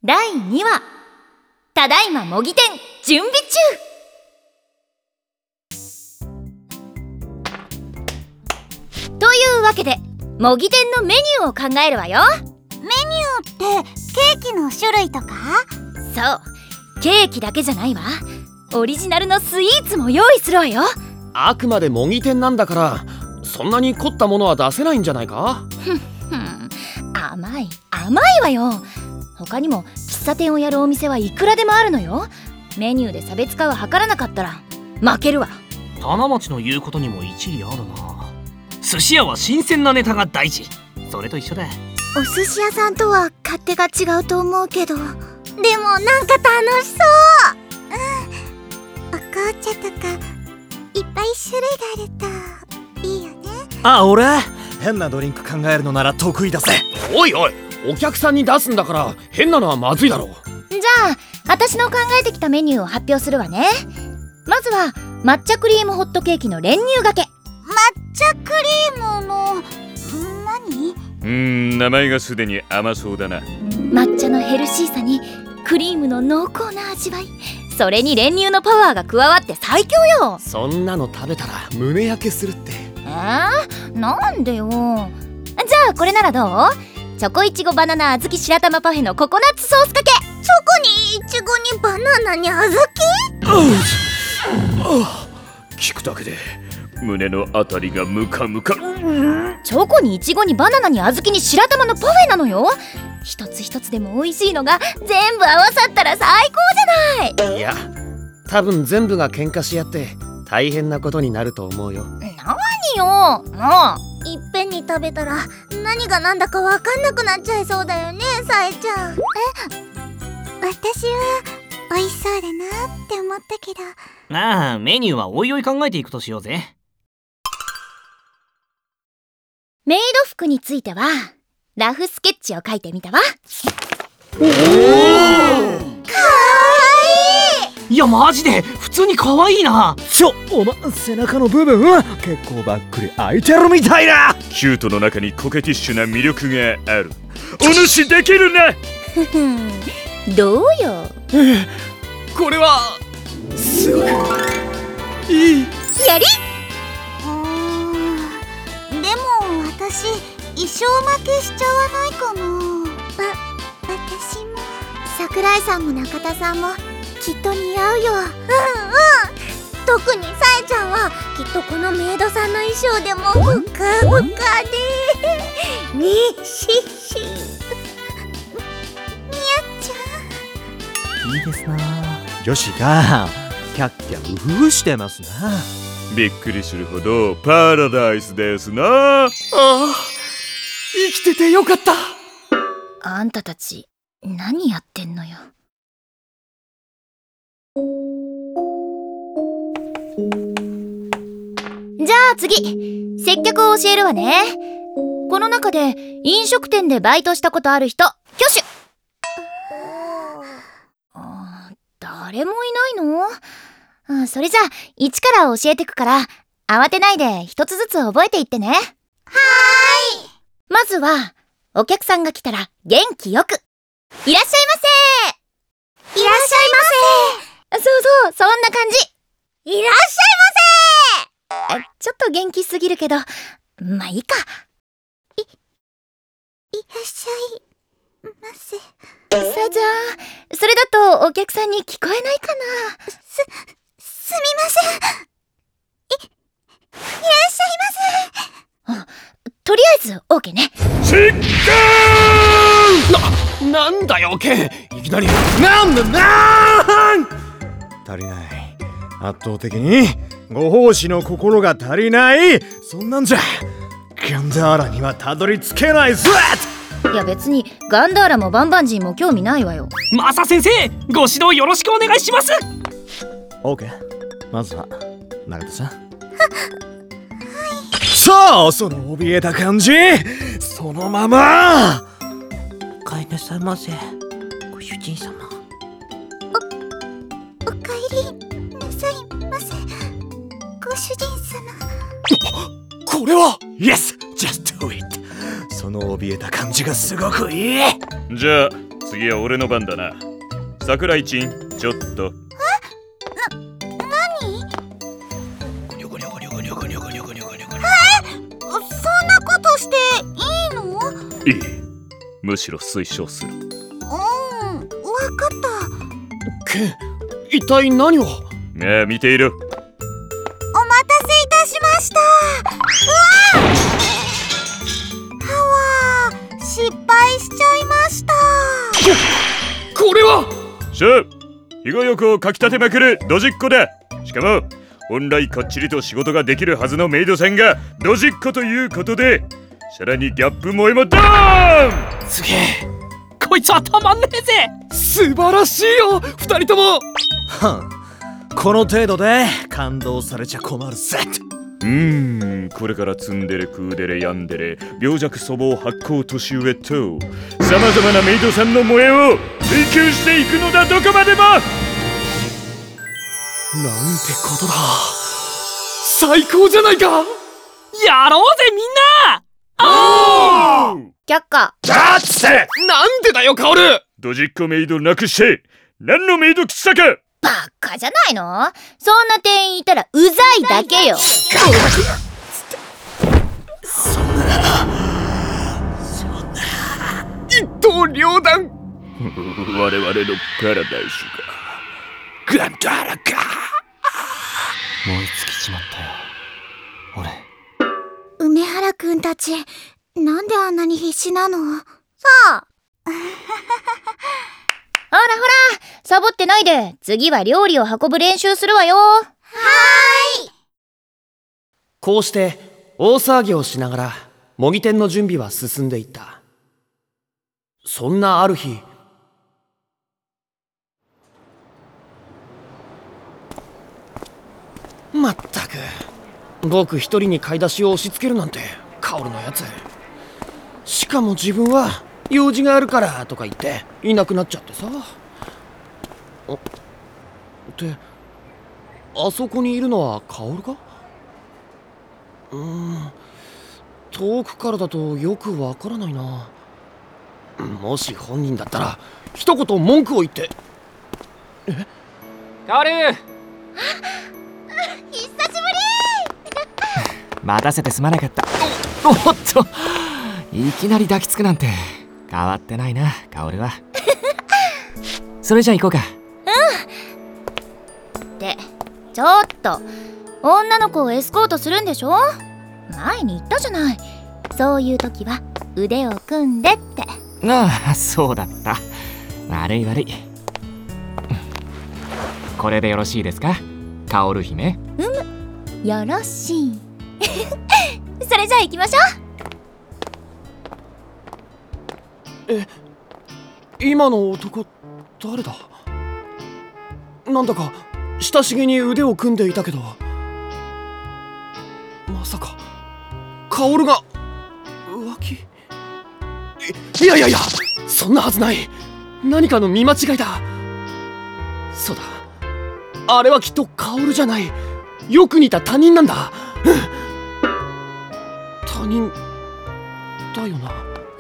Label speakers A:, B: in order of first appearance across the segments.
A: 第2話、ただいま模擬店準備中。というわけで模擬店のメニューを考えるわよ。
B: メニューってケーキの種類とか？
A: そう、ケーキだけじゃないわ。オリジナルのスイーツも用意するわよ。
C: あくまで模擬店なんだからそんなに凝ったものは出せないんじゃないか？
A: 甘いわよ。他にも喫茶店をやるお店はいくらでもあるのよ。メニューで差別化は図らなかったら負けるわ。
D: 棚町の言うことにも一理あるな。寿司屋は新鮮なネタが大事。それと一緒だ。
B: お寿司屋さんとは勝手が違うと思うけど、でもなんか楽しそう。お紅茶とかいっぱい種類があるといいよね。
E: あ、俺変なドリンク考えるのなら得意だぜ。
C: おいおい、お客さんに出すんだから変なのはまずいだろう。
A: じゃあ私の考えてきたメニューを発表するわね。まずは抹茶クリームホットケーキの練乳がけ。
B: 抹茶クリームの何？
F: 名前がすでに甘そうだな。
A: 抹茶のヘルシーさにクリームの濃厚な味わい、それに練乳のパワーが加わって最強よ。
C: そんなの食べたら胸焼けするって。
A: なんでよ。じゃあこれならどう？チョコいちごバナナ小豆白玉パフェのココナッツソースかけ。
B: チョコにイチゴにバナナに小豆？
F: 聞くだけで胸のあたりがムカムカ。
A: チョコにイチゴにバナナに小豆に白玉のパフェなのよ。一つ一つでも美味しいのが全部合わさったら最高じゃない。
C: いや、多分全部が喧嘩し合って大変なことになると思うよ。
A: 何よ、もう
B: いっぺんに食べたら何が何だか分かんなくなっちゃいそうだよね、さえちゃん。私は美味しそうだなって思ったけど。
D: メニューはおいおい考えていくとしようぜ。
A: メイド服についてはラフスケッチを描いてみたわ。
D: いやマジで普通に可愛いな。
E: 背中の部分結構ばっくり開いてるみたいだ。
F: キュートの中にコケティッシュな魅力がある。お主できるな。
A: どうよ。
C: これはすごくいい。
A: やり。
B: でも私衣装負けしちゃわないかな。私も。桜井さんも中田さんもきっと似合うよ。特にさえちゃんはきっとこのメイドさんの衣装でもふかふかでにしし。みやちゃん
E: いいですな。女子がキャッキャウフフしてますな。
F: びっくりするほどパラダイスですな。
C: 生きててよかった。
A: あんたたち何やってんのよ。じゃあ次、接客を教えるわね。この中で飲食店でバイトしたことある人挙手。誰もいないの？それじゃあ一から教えてくから慌てないで一つずつ覚えていってね。はーい。まずはお客さんが来たら元気よくいらっしゃいませ。
B: いらっしゃいませ。
A: そうそんな感じ。
B: いらっしゃいませ。
A: ちょっと元気すぎるけどまあいいか。
B: いらっしゃいませ。
A: さあじゃあそれだとお客さんに聞こえないかな。
B: すみません。いらっしゃいませ。
A: とりあえず OK ね。
C: なんだよケン、いきなり。
E: 足りない。圧倒的にご奉仕の心が足りない。そんなんじゃガンダーラにはたどり着けないぞ。
A: いや別にガンダーラもバンバンジーも興味ないわよ。
D: マサ先生、ご指導よろしくお願いします。
E: OK。 まずは中田さん。そう、その怯えた感じそのまま。
G: おかえりなさいませ、ご主人様。
B: おかえりなさいませ、ご主人様。
C: これは
E: Yes! Just do it! その怯えた感じがすごくいい。
F: じゃあ次は俺の番だな。桜井ちん、ちょっと。
B: そんなことしていいの？
F: いい。むしろ推奨する。
B: わかった。
C: ケン、一体何を？
F: 見ている。
B: お待たせいたしました。失敗しちゃいました。
C: これは
F: しゃあ、日がよくをかきたてまくるドジっ子だ。しかも本来かっちりと仕事ができるはずのメイドさんがドジっ子ということで、さらにギャップ萌えもドーン。
D: すげえ、こいつはたまんねえぜ。
C: 素晴らしいよ、二人とも。
E: この程度で感動されちゃ困るぜ。
F: これからツンデレクーデレヤンデレ病弱粗暴発酵年上とさまざまなメイドさんの萌えを追求していくのだ、どこまでも。
C: なんてことだ。最高じゃないか。
D: やろうぜみんな。
A: 却下。
F: だっつって
C: なんでだよ、カオル。
F: ドジっ子メイドなくして何のメイド喫茶か。
A: バカじゃないの？そんな店員いたらうざいだけよ。
C: 一刀両断。
F: 我々のパラダイスがグランドアラか。
D: 燃え尽きちまったよ俺。
B: 梅原くんたち、なんであんなに必死なの？
A: さあ。ほらほら、サボってないで、次は料理を運ぶ練習するわよ。はーい。
C: こうして大騒ぎをしながら模擬店の準備は進んでいった。そんなある日、まったく僕一人に買い出しを押し付けるなんてカオルのやつ。しかも自分は用事があるからとか言っていなくなっちゃってさ。ってあそこにいるのはカオルか？遠くからだとよくわからないな。もし本人だったら一言文句を言って。
D: カオル
B: 久しぶり。
D: 待たせてすまなかった。おっと、いきなり抱きつくなんて変わってないな、カオルは。それじゃあ行こうか。
A: ってちょっと、女の子をエスコートするんでしょ？前に言ったじゃない、そういう時は腕を組んでって。
D: ああ、そうだった。悪い悪い。これでよろしいですか、カオル姫？
A: よろしい。それじゃあ行きましょ
C: う。今の男誰だ？なんだか親しげに腕を組んでいたけど、まさかカオルが浮気？いやいやいや、そんなはずない。何かの見間違いだ。そうだ、あれはきっとカオルじゃない、よく似た他人なんだ。他人だよな。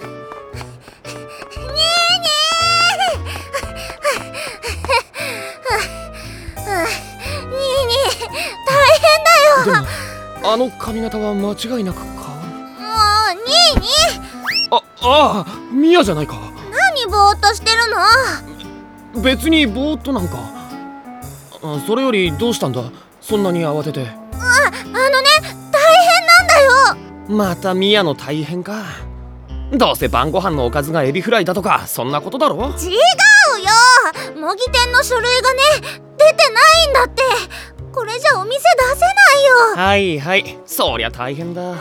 C: でもあの髪型は間違いなくカオル。
B: もうニーニー、
C: ああ、ミヤじゃないか。
B: 何ぼーっとしてるの？
C: 別にぼーっとなんか。それよりどうしたんだ、そんなに慌てて。
B: 大変なんだよ。
C: またミヤの大変か。どうせ晩ご飯のおかずがエビフライだとか、そんなことだろ。
B: 違うよ、模擬店の書類がね、出てないんだって。これじゃお店出せないよ。
C: はいはい、そりゃ大変だって。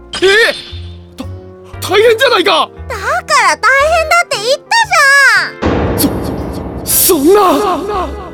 C: 大変じゃないか。
B: だから大変だって言ったじゃん。
C: そんな。